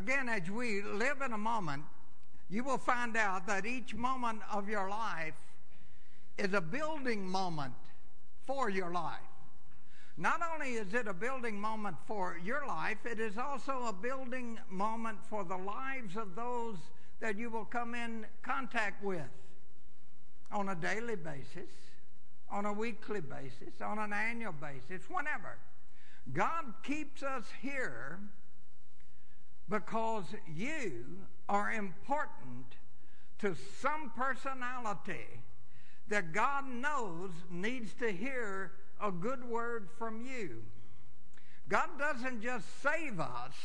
Again, as we live in a moment, you will find out that each moment of your life is a building moment for your life. Not only is it a building moment for your life, it is also a building moment for the lives of those that you will come in contact with on a daily basis, on a weekly basis, on an annual basis, whenever. God keeps us here because you are important to some personality that God knows needs to hear a good word from you. God doesn't just save us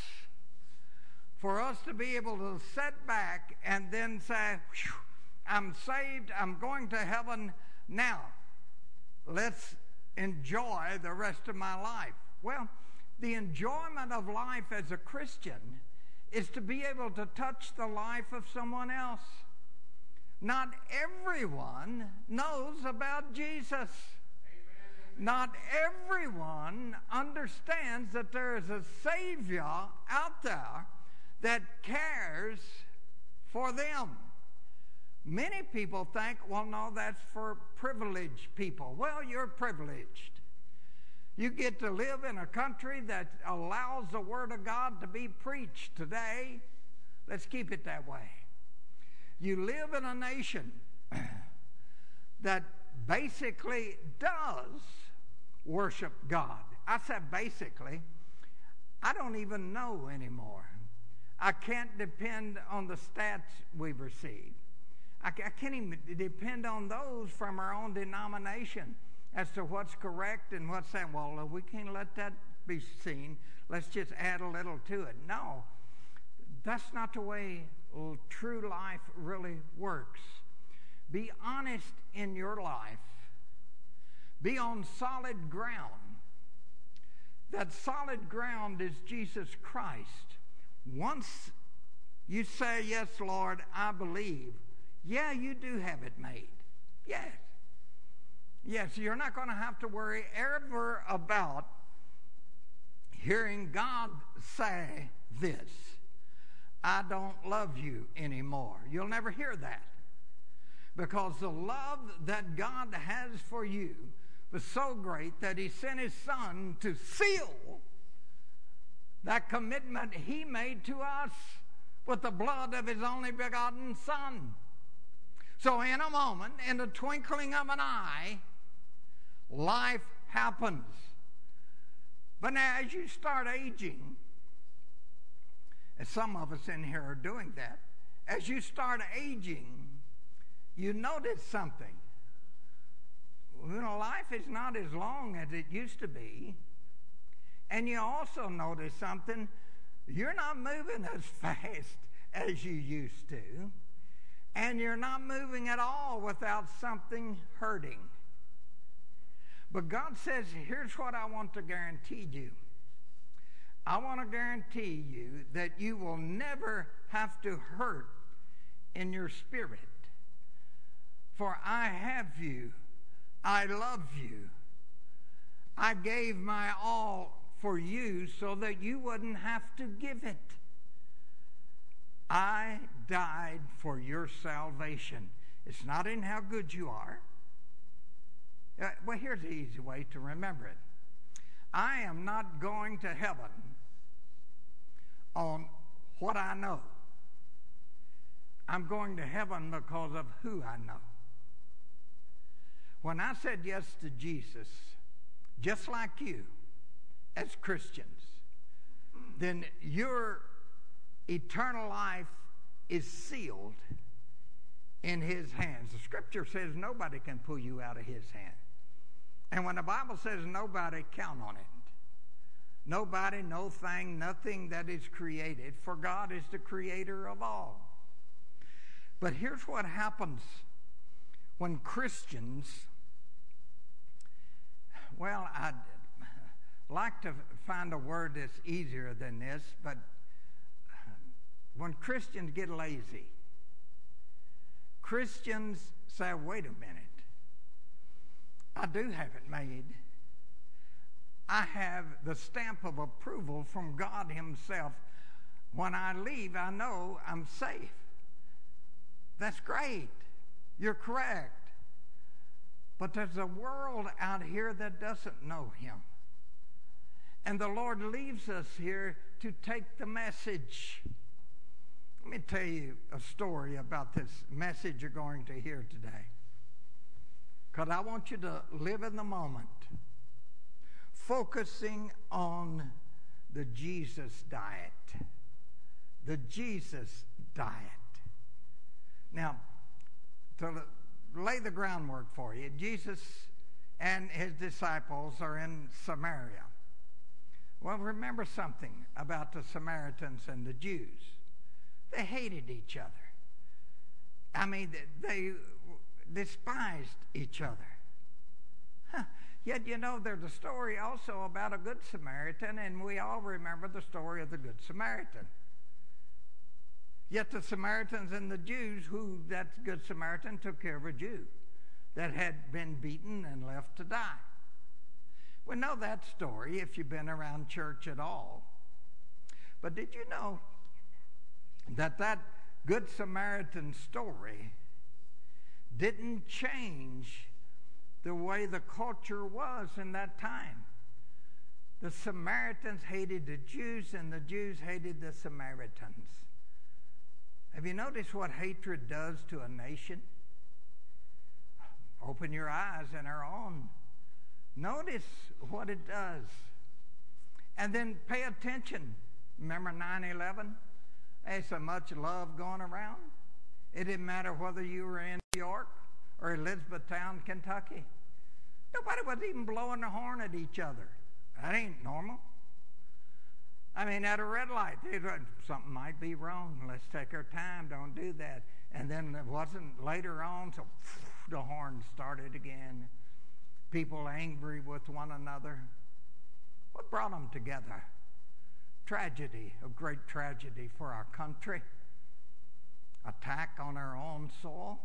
for us to be able to sit back and then say, I'm saved, I'm going to heaven, now let's enjoy the rest of my life. Well, the enjoyment of life as a Christian is to be able to touch the life of someone else. Not everyone knows about Jesus. Not everyone understands that there is a Savior out there that cares for them. Many people think, well, no, that's for privileged people. Well, you're privileged. You get to live in a country that allows the Word of God to be preached today. Let's keep it that way. You live in a nation that basically does worship God. I said basically. I don't even know anymore. I can't depend on the stats we've received. I can't even depend on those from our own denomination as to what's correct and what's that. Well, we can't let that be seen. Let's just add a little to it. No, that's not the way true life really works. Be honest in your life. Be on solid ground. That solid ground is Jesus Christ. Once you say, yes, Lord, I believe, yeah, you do have it made. Yes. Yes, you're not going to have to worry ever about hearing God say this, I don't love you anymore. You'll never hear that. Because the love that God has for you was so great that He sent His Son to seal that commitment He made to us with the blood of His only begotten Son. So in a moment, in the twinkling of an eye, life happens. But now as you start aging, and some of us in here are doing that, as you start aging, you notice something. You know, life is not as long as it used to be. And you also notice something. You're not moving as fast as you used to. And you're not moving at all without something hurting. But God says, here's what I want to guarantee you. I want to guarantee you that you will never have to hurt in your spirit. For I have you. I love you. I gave my all for you so that you wouldn't have to give it. I died for your salvation. It's not in how good you are. Well, here's the easy way to remember it. I am not going to heaven on what I know. I'm going to heaven because of who I know. When I said yes to Jesus, just like you, as Christians, then your eternal life is sealed in His hands. The Scripture says nobody can pull you out of His hand. And when the Bible says nobody, count on it. Nobody, no thing, nothing that is created, for God is the creator of all. But here's what happens when Christians, well, I'd like to find a word that's easier than this, but when Christians get lazy, Christians say, wait a minute, I do have it made. I have the stamp of approval from God Himself. When I leave, I know I'm safe. That's great. You're correct. But there's a world out here that doesn't know him. And the Lord leaves us here to take the message. Let me tell you a story about this message you're going to hear today. Because I want you to live in the moment, focusing on the Jesus diet. The Jesus diet. Now, to lay the groundwork for you, Jesus and his disciples are in Samaria. Well, remember something about the Samaritans and the Jews. They hated each other. I mean, they despised each other. Yet, you know, there's a story also about a Good Samaritan, and we all remember the story of the Good Samaritan. Yet the Samaritans and the Jews, that Good Samaritan took care of a Jew that had been beaten and left to die. We know that story if you've been around church at all. But did you know that Good Samaritan story didn't change the way the culture was in that time? The Samaritans hated the Jews, and the Jews hated the Samaritans. Have you noticed what hatred does to a nation? Open your eyes in our own. Notice what it does. And then pay attention. Remember 9/11? There's so much love going around. It didn't matter whether you were in New York or Elizabethtown, Kentucky. Nobody was even blowing the horn at each other. That ain't normal. I mean, at a red light, something might be wrong. Let's take our time. Don't do that. And then it wasn't later on, so the horn started again. People angry with one another. What brought them together? Tragedy, a great tragedy for our country. Attack on our own soul.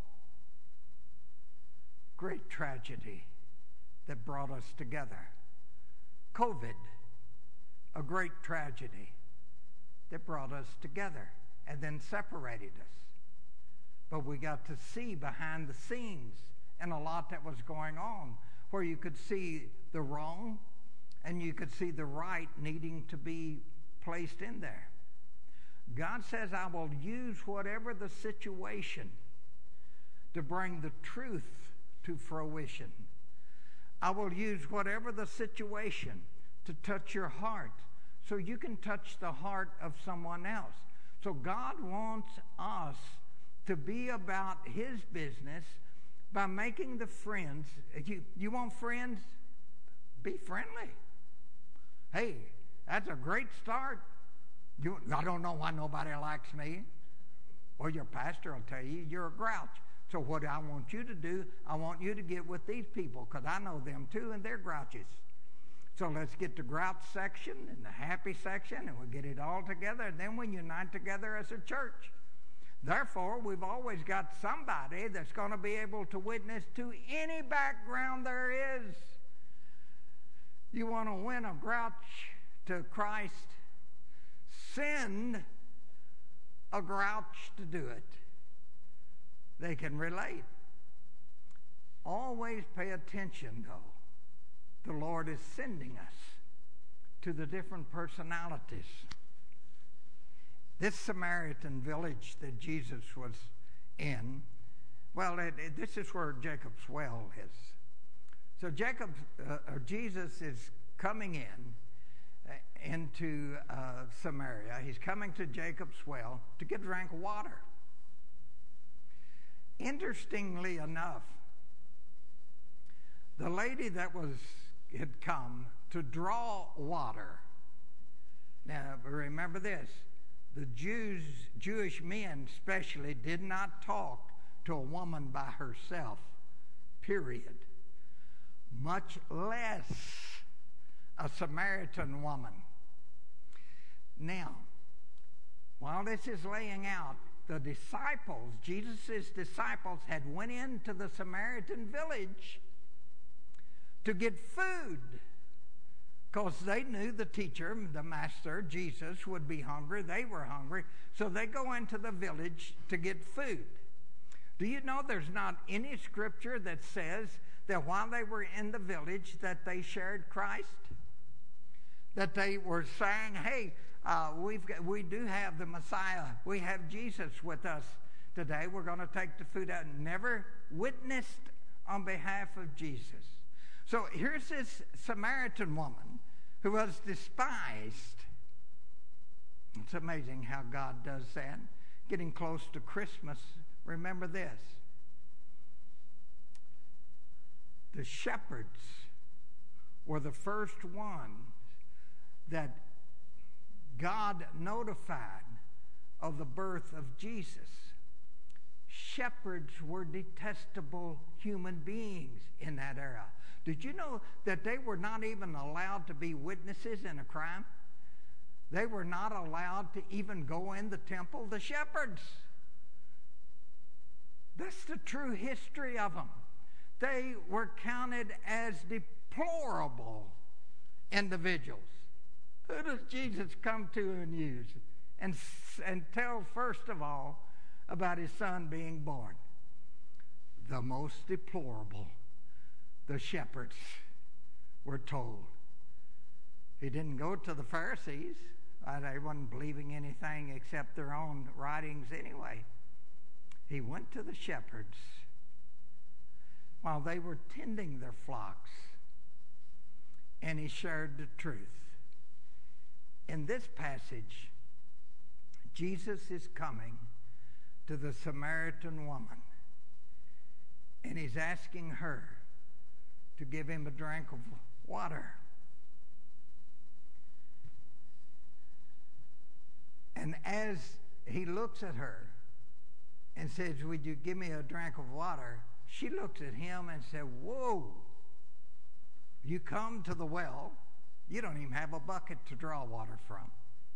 Great tragedy that brought us together. COVID, a great tragedy that brought us together and then separated us. But we got to see behind the scenes and a lot that was going on, where you could see the wrong and you could see the right needing to be placed in there. God says, I will use whatever the situation to bring the truth to fruition. I will use whatever the situation to touch your heart so you can touch the heart of someone else. So God wants us to be about his business by making the friends. You want friends? Be friendly. Hey, that's a great start. I don't know why nobody likes me. Well, your pastor will tell you you're a grouch. So what I want you to do, I want you to get with these people, because I know them too, and they're grouches. So let's get the grouch section and the happy section, and we'll get it all together, and then we unite together as a church. Therefore, we've always got somebody that's going to be able to witness to any background there is. You want to win a grouch to Christ? Send a grouch to do it. They can relate. Always pay attention, though. The Lord is sending us to the different personalities. This Samaritan village that Jesus was in, well, this is where Jacob's well is. So Jesus is coming into Samaria. He's coming to Jacob's well to get a drink of water. Interestingly enough, the lady that had come to draw water. Now, remember this. The Jewish men especially did not talk to a woman by herself, period. Much less a Samaritan woman. Now, while this is laying out, the disciples, Jesus' disciples, had went into the Samaritan village to get food because they knew the teacher, the master, Jesus, would be hungry. They were hungry. So they go into the village to get food. Do you know there's not any scripture that says that while they were in the village that they shared Christ? That they were saying, hey, we do have the Messiah. We have Jesus with us today. We're going to take the food out. Never witnessed on behalf of Jesus. So here's this Samaritan woman who was despised. It's amazing how God does that. Getting close to Christmas, remember this. The shepherds were the first ones that God notified of the birth of Jesus. Shepherds were detestable human beings in that era. Did you know that they were not even allowed to be witnesses in a crime? They were not allowed to even go in the temple. The shepherds. That's the true history of them. They were counted as deplorable individuals. Who does Jesus come to and use? And tell, first of all, about his son being born. The most deplorable, the shepherds were told. He didn't go to the Pharisees. They wasn't believing anything except their own writings anyway. He went to the shepherds while they were tending their flocks, and he shared the truth. In this passage, Jesus is coming to the Samaritan woman, and he's asking her to give him a drink of water. And as he looks at her and says, would you give me a drink of water? She looks at him and said, whoa, you come to the well, you don't even have a bucket to draw water from.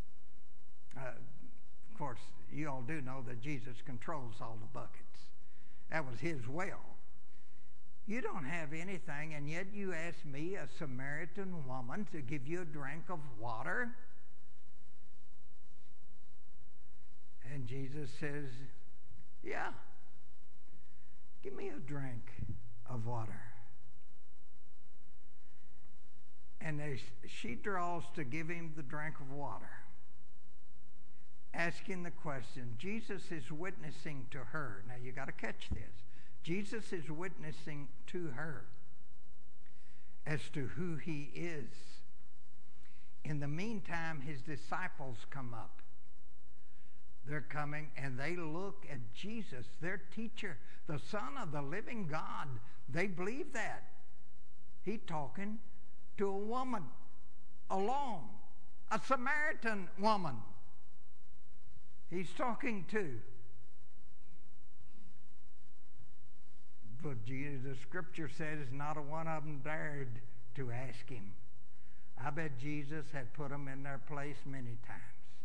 Of course, you all do know that Jesus controls all the buckets. That was his well. You don't have anything, and yet you ask me, a Samaritan woman, to give you a drink of water? And Jesus says, yeah, give me a drink of water. And as she draws to give him the drink of water, asking the question, Jesus is witnessing to her. Now you got to catch this. Jesus is witnessing to her as to who he is. In the meantime, his disciples come up. They're coming and they look at Jesus, their teacher, the Son of the living God. They believe that. He's talking to a woman alone, a Samaritan woman. He's talking to. But the scripture says not a one of them dared to ask him. I bet Jesus had put them in their place many times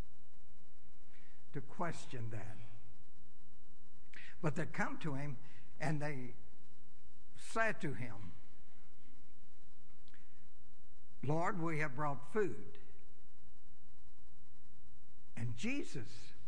to question that. But they come to him and they said to him, Lord, we have brought food. And Jesus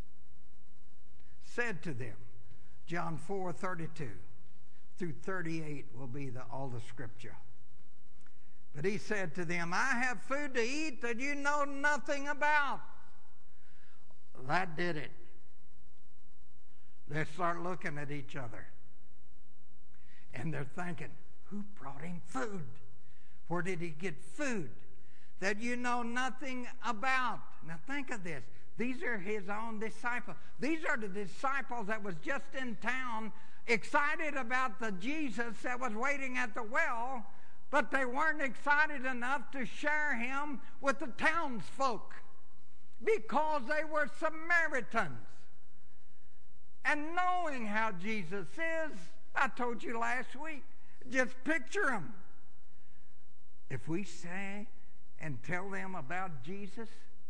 said to them, John 4:32 through 38 will be all the scripture. But he said to them, I have food to eat that you know nothing about. That did it. They start looking at each other. And they're thinking, who brought him food? Where did he get food that you know nothing about? Now think of this. These are his own disciples. These are the disciples that was just in town, excited about the Jesus that was waiting at the well, but they weren't excited enough to share him with the townsfolk because they were Samaritans. And knowing how Jesus is, I told you last week, just picture him. If we say and tell them about Jesus,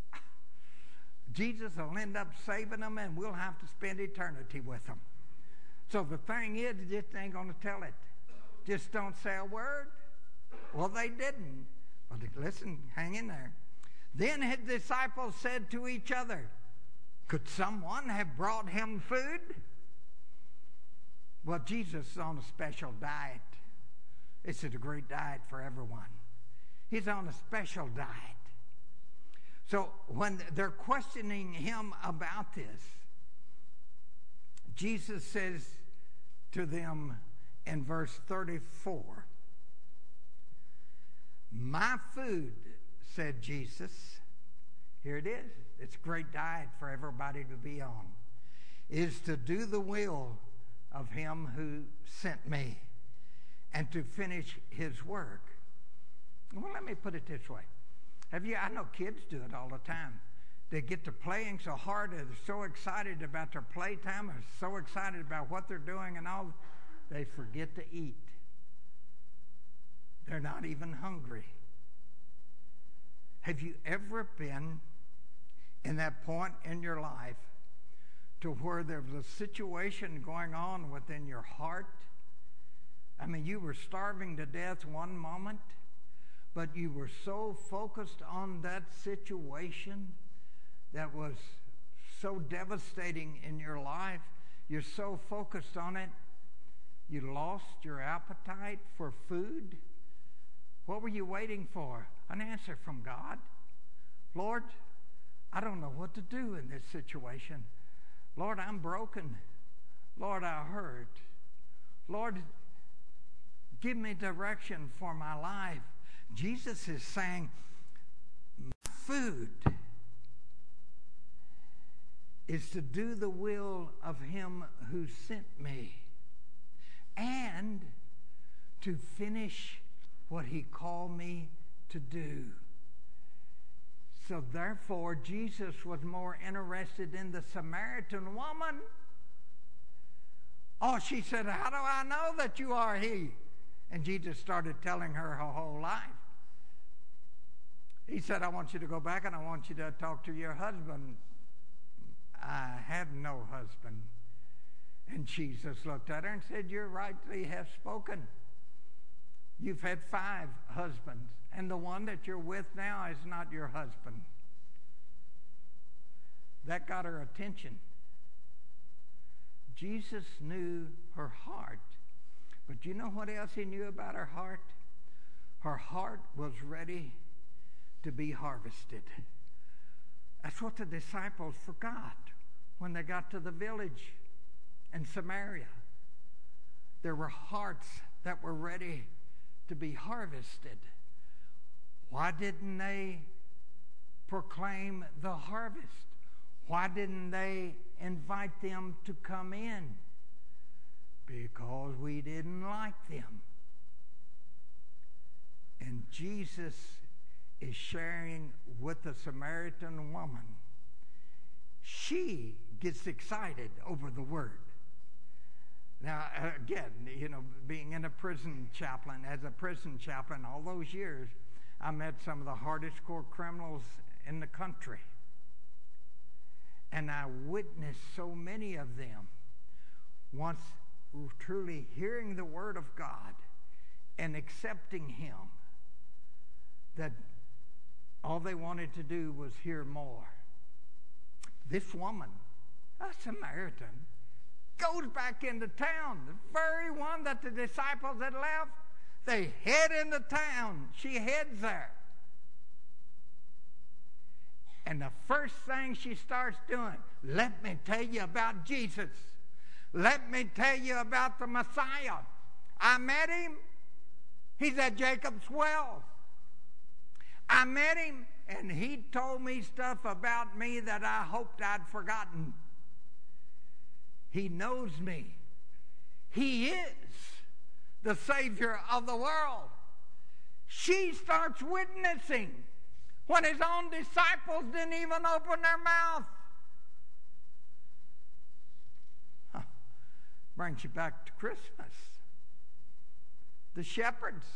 Jesus will end up saving them and we'll have to spend eternity with them. So the thing is, you just ain't going to tell it. Just don't say a word. Well, they didn't. But listen, hang in there. Then his disciples said to each other, could someone have brought him food? Well, Jesus is on a special diet. This is a great diet for everyone. He's on a special diet. So when they're questioning him about this, Jesus says to them in verse 34, my food, said Jesus, here it is, it's a great diet for everybody to be on, is to do the will of him who sent me and to finish his work. Well, let me put it this way. I know kids do it all the time. They get to playing so hard, they're so excited about their playtime, they're so excited about what they're doing and all, they forget to eat. They're not even hungry. Have you ever been in that point in your life to where there was a situation going on within your heart? I mean, you were starving to death one moment, but you were so focused on that situation that was so devastating in your life. You're so focused on it, you lost your appetite for food. What were you waiting for? An answer from God. Lord, I don't know what to do in this situation. Lord, I'm broken. Lord, I hurt. Lord, give me direction for my life. Jesus is saying, my food is to do the will of him who sent me and to finish what he called me to do. So therefore, Jesus was more interested in the Samaritan woman. Oh, she said, how do I know that you are he? And Jesus started telling her whole life. He said, I want you to go back and I want you to talk to your husband. I have no husband. And Jesus looked at her and said, you rightly have spoken. You've had 5 husbands, and the one that you're with now is not your husband. That got her attention. Jesus knew her heart. But you know what else he knew about her heart? Her heart was ready to be harvested. That's what the disciples forgot when they got to the village in Samaria. There were hearts that were ready to be harvested. Why didn't they proclaim the harvest? Why didn't they invite them to come in? Because we didn't like them. And Jesus is sharing with the Samaritan woman. She gets excited over the word. Now, again, being in a prison chaplain, as a prison chaplain all those years, I met some of the hardest core criminals in the country. And I witnessed so many of them once truly hearing the word of God and accepting him, that all they wanted to do was hear more. This woman, a Samaritan, goes back into town. The very one that the disciples had left, they head into town. She heads there. And the first thing she starts doing, let me tell you about Jesus. Let me tell you about the Messiah. I met him. He's at Jacob's well. I met him, and he told me stuff about me that I hoped I'd forgotten. He knows me. He is the Savior of the world. She starts witnessing when his own disciples didn't even open their mouth. Brings you back to Christmas. The shepherds,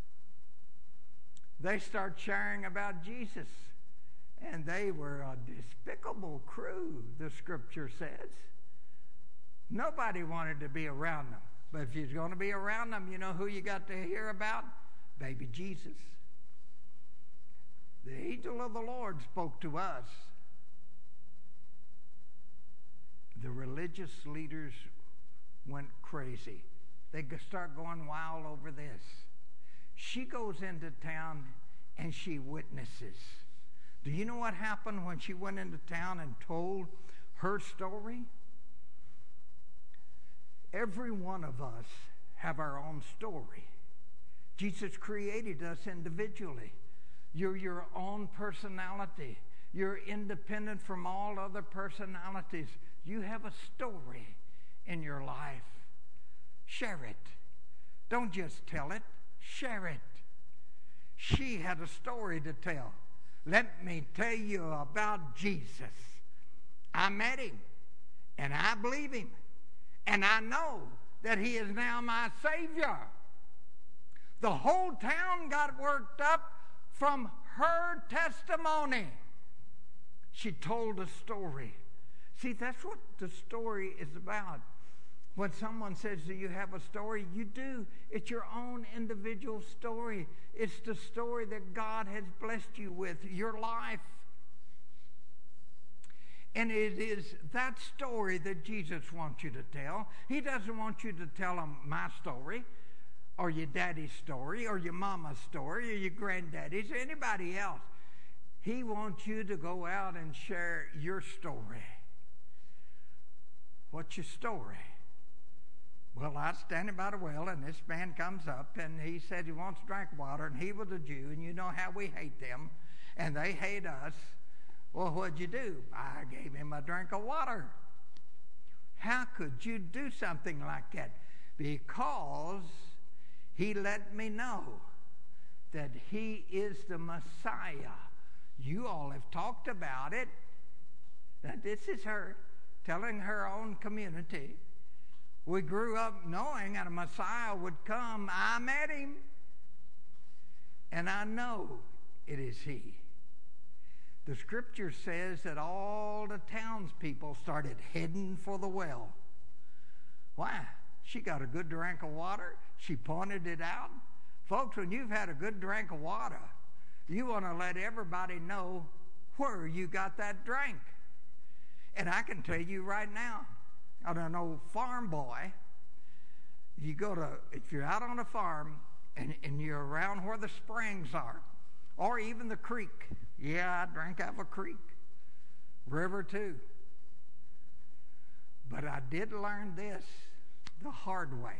they start sharing about Jesus. And they were a despicable crew, the scripture says. Nobody wanted to be around them. But if you're going to be around them, you know who you got to hear about? Baby Jesus. The angel of the Lord spoke to us. The religious leaders went crazy. They start going wild over this. She goes into town and she witnesses. Do you know what happened when she went into town and told her story? Every one of us have our own story. Jesus created us individually. You're your own personality. You're independent from all other personalities. You have a story in your life. Share it. Don't just tell it. Share it. She had a story to tell. Let me tell you about Jesus. I met him, and I believe him, and I know that he is now my Savior. The whole town got worked up from her testimony. She told a story. See, that's what the story is about. When someone says, do you have a story? You do. It's your own individual story. It's the story that God has blessed you with, your life. And it is that story that Jesus wants you to tell. He doesn't want you to tell him my story, or your daddy's story, or your mama's story, or your granddaddy's, or anybody else. He wants you to go out and share your story. What's your story? Well, I was standing by the well, and this man comes up, and he said he wants to drink water, and he was a Jew, and you know how we hate them, and they hate us. Well, what'd you do? I gave him a drink of water. How could you do something like that? Because he let me know that he is the Messiah. You all have talked about it. Now, this is her telling her own community. We grew up knowing that a Messiah would come. I met him, and I know it is he. The scripture says that all the townspeople started heading for the well. Why? She got a good drink of water. She pointed it out. Folks, when you've had a good drink of water, you want to let everybody know where you got that drink. And I can tell you right now, I'm an old farm boy. If you're out on a farm and you're around where the springs are, or even the creek. Yeah, I drank out of a creek. River too. But I did learn this the hard way.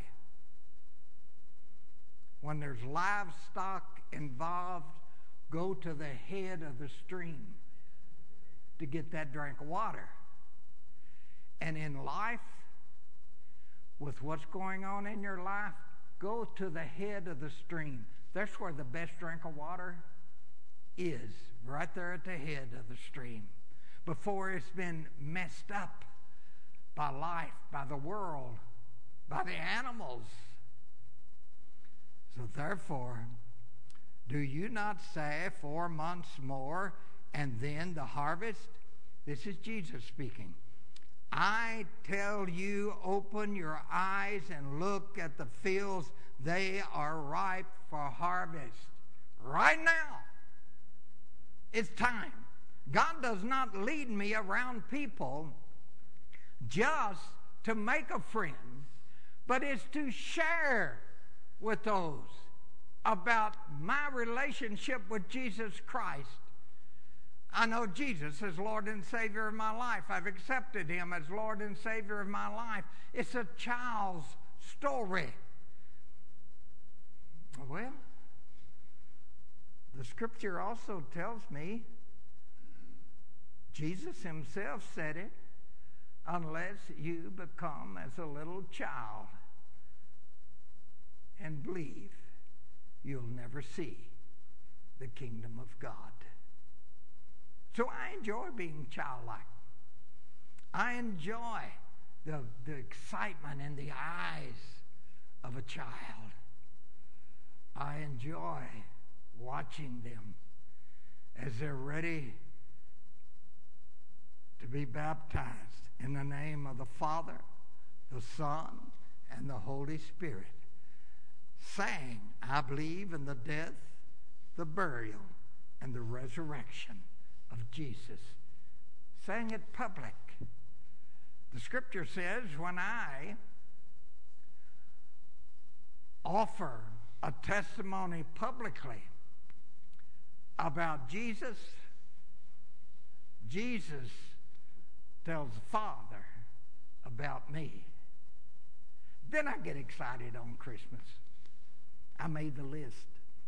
When there's livestock involved, go to the head of the stream to get that drink of water. And in life, with what's going on in your life, go to the head of the stream. That's where the best drink of water is, right there at the head of the stream, before it's been messed up by life, by the world, by the animals. So therefore, do you not say 4 months more and then the harvest? This is Jesus speaking. I tell you, open your eyes and look at the fields. They are ripe for harvest. Right now. It's time. God does not lead me around people just to make a friend, but it's to share with those about my relationship with Jesus Christ. I know Jesus is Lord and Savior of my life. I've accepted him as Lord and Savior of my life. It's a child's story. Well, the scripture also tells me, Jesus himself said it, unless you become as a little child and believe, you'll never see the kingdom of God. So I enjoy being childlike. I enjoy the excitement in the eyes of a child. I enjoy watching them as they're ready to be baptized in the name of the Father, the Son, and the Holy Spirit, saying, I believe in the death, the burial, and the resurrection of Jesus. Saying it public. The scripture says, when I offer a testimony publicly about Jesus, Jesus tells the Father about me. Then I get excited on Christmas. I made the list.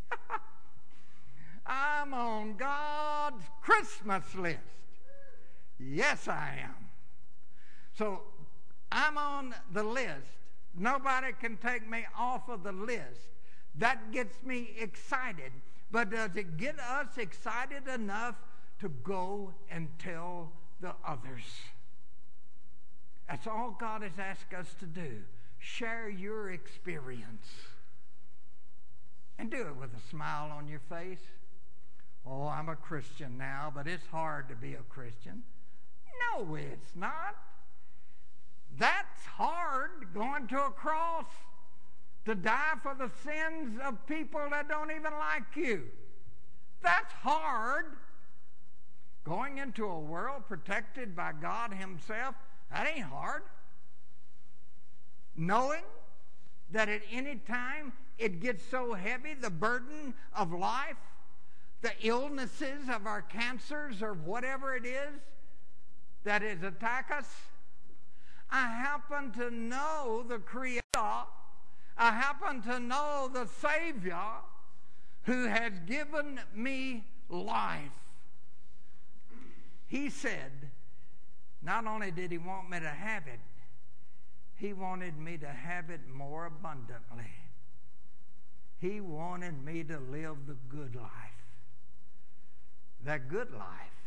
I'm on God's Christmas list. Yes, I am. So I'm on the list. Nobody can take me off of the list. That gets me excited. But does it get us excited enough to go and tell the others? That's all God has asked us to do. Share your experience. And do it with a smile on your face. Oh, I'm a Christian now, but it's hard to be a Christian. No, it's not. That's hard, going to a cross to die for the sins of people that don't even like you. That's hard. Going into a world protected by God Himself, that ain't hard. Knowing that at any time it gets so heavy, the burden of life, the illnesses of our cancers or whatever it is that is attack us. I happen to know the Creator. I happen to know the Savior who has given me life. He said, not only did He want me to have it, He wanted me to have it more abundantly. He wanted me to live the good life. That good life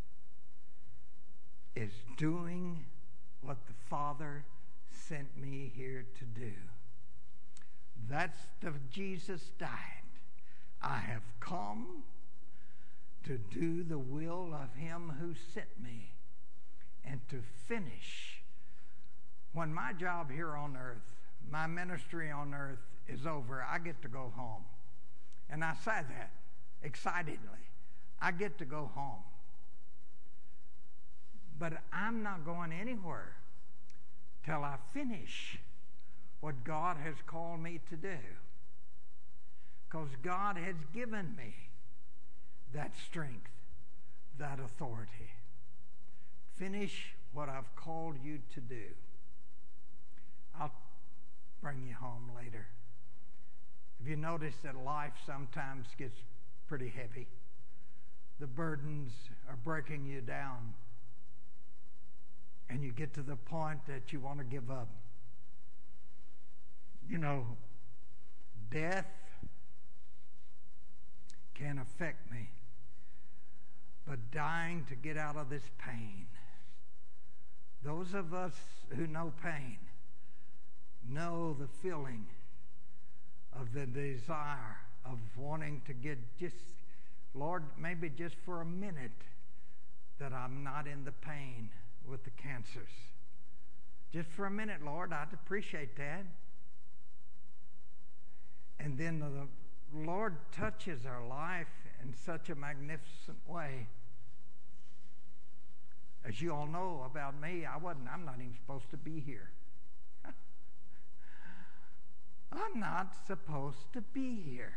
is doing what the Father sent me here to do. That's the Jesus died. I have come to do the will of Him who sent me and to finish. When my job here on earth, my ministry on earth is over, I get to go home. And I say that excitedly. I get to go home. But I'm not going anywhere till I finish what God has called me to do. Because God has given me that strength, that authority. Finish what I've called you to do. I'll bring you home later. Have you noticed that life sometimes gets pretty heavy? The burdens are breaking you down. And you get to the point that you want to give up. You know, death can affect me. But dying to get out of this pain. Those of us who know pain know the feeling of the desire of wanting to get just, Lord, maybe just for a minute, that I'm not in the pain with the cancers. Just for a minute, Lord, I'd appreciate that. And then the Lord touches our life in such a magnificent way. As you all know about me, I'm not even supposed to be here. I'm not supposed to be here.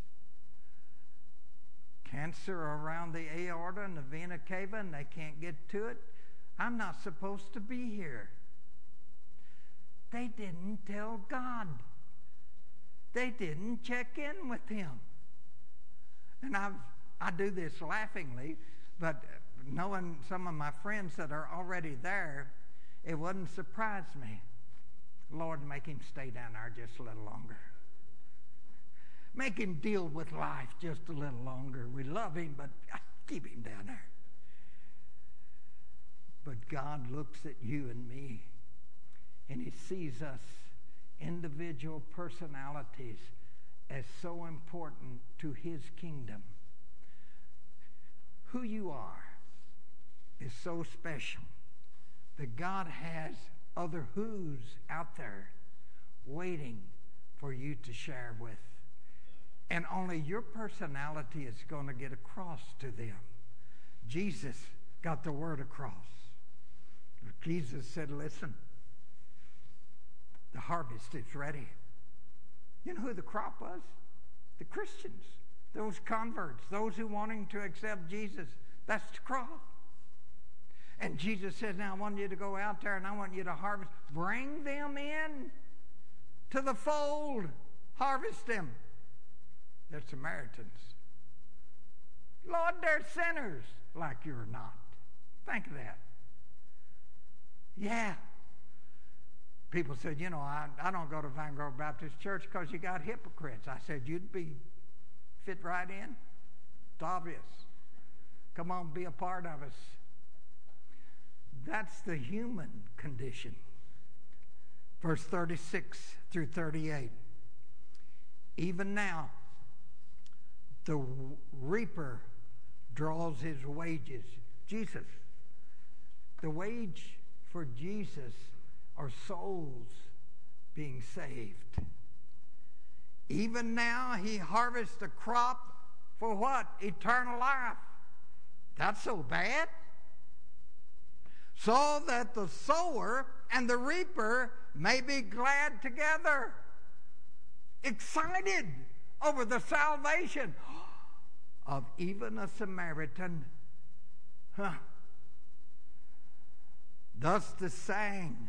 Cancer around the aorta and the vena cava, and they can't get to it. I'm not supposed to be here. They didn't tell God. They didn't check in with Him. And I do this laughingly, but knowing some of my friends that are already there, it wouldn't surprise me. Lord, make him stay down there just a little longer. Make him deal with life just a little longer. We love him, but keep him down there. But God looks at you and me, and He sees us individual personalities as so important to His kingdom. Who you are is so special that God has other who's out there waiting for you to share with. And only your personality is going to get across to them. Jesus got the word across. Jesus said, listen, the harvest is ready. You know who the crop was? The Christians, those converts, those who wanting to accept Jesus. That's the crop. And Jesus says, now I want you to go out there and I want you to harvest. Bring them in to the fold. Harvest them. They're Samaritans. Lord, they're sinners like you're not. Think of that. Yeah. People said, you know, I don't go to Vine Grove Baptist Church because you got hypocrites. I said, you'd be fit right in. It's obvious. Come on, be a part of us. That's the human condition. Verse 36 through 38. Even now, the reaper draws his wages. Jesus. The wage for Jesus are souls being saved. Even now, he harvests a crop for what? Eternal life. That's so bad. So that the sower and the reaper may be glad together. Excited over the salvation of even a Samaritan. Thus the saying,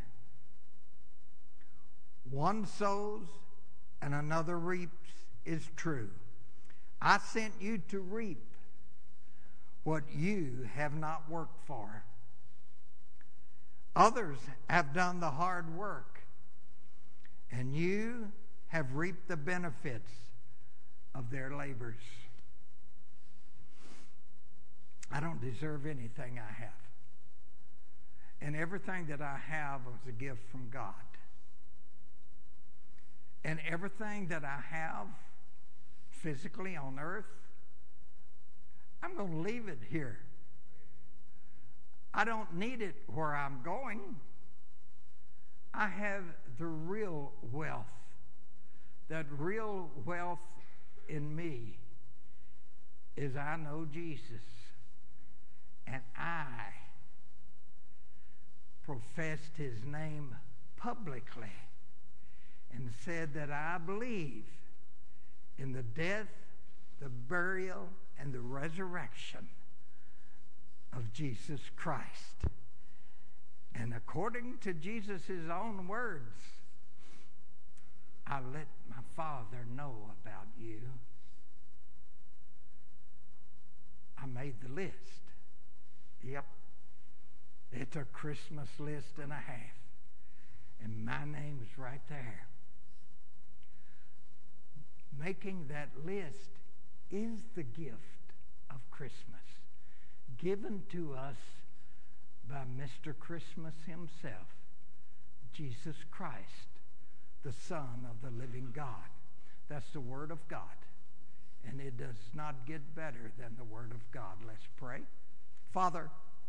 one sows and another reaps, is true. I sent you to reap what you have not worked for. Others have done the hard work, and you have reaped the benefits of their labors. I don't deserve anything I have. And everything that I have was a gift from God. And everything that I have physically on earth, I'm going to leave it here. I don't need it where I'm going. I have the real wealth. That real wealth in me is I know Jesus. And I professed his name publicly and said that I believe in the death, the burial, and the resurrection of Jesus Christ. And according to Jesus' own words, I let my Father know about you. I made the list. Yep. It's a Christmas list and a half. And my name's right there. Making that list is the gift of Christmas, given to us by Mr. Christmas himself, Jesus Christ, the Son of the living God. That's the Word of God. And it does not get better than the Word of God. Let's pray. Father,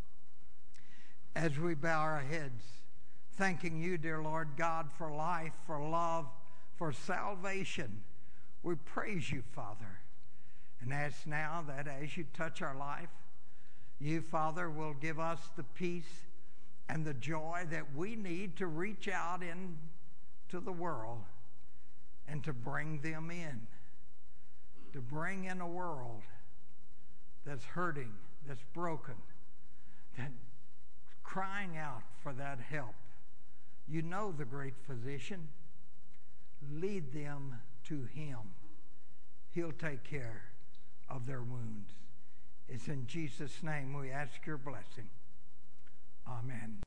as we bow our heads, thanking you, dear Lord God, for life, for love, for salvation, we praise you, Father, and ask now that as you touch our life, you, Father, will give us the peace and the joy that we need to reach out into the world and to bring them in, to bring in a world that's hurting, that's broken, that's crying out for that help. You know the great physician. Lead them to him. He'll take care of their wounds. It's in Jesus' name we ask your blessing. Amen.